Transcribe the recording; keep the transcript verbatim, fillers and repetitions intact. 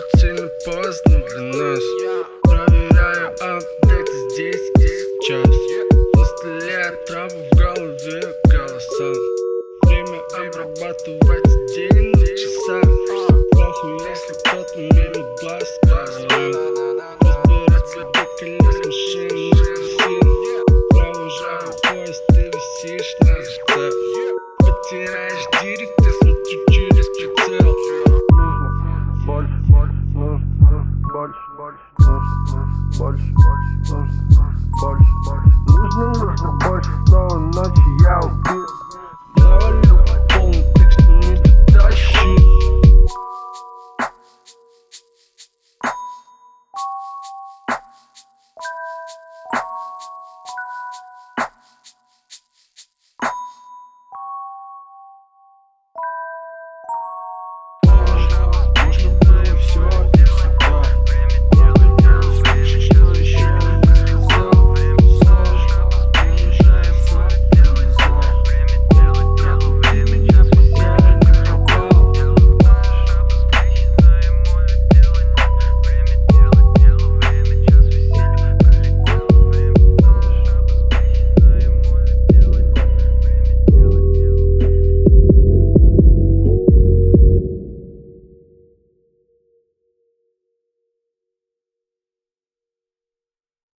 сильно поздно для нас. Проверяю апдейты здесь и сейчас. На столе травы, в голове голоса. Время обрабатывать день на часах. Похуй, если кто-то мимо глаз скажет. Разбирать свои колес машин сил. Провожаю поезд, ты висишь на зеркале. Потеряешь директ, я смотрю через прицел. Больше, больше, нужно, больше, больше, нужно, больше, больше, нужно, больше, больше, нужно.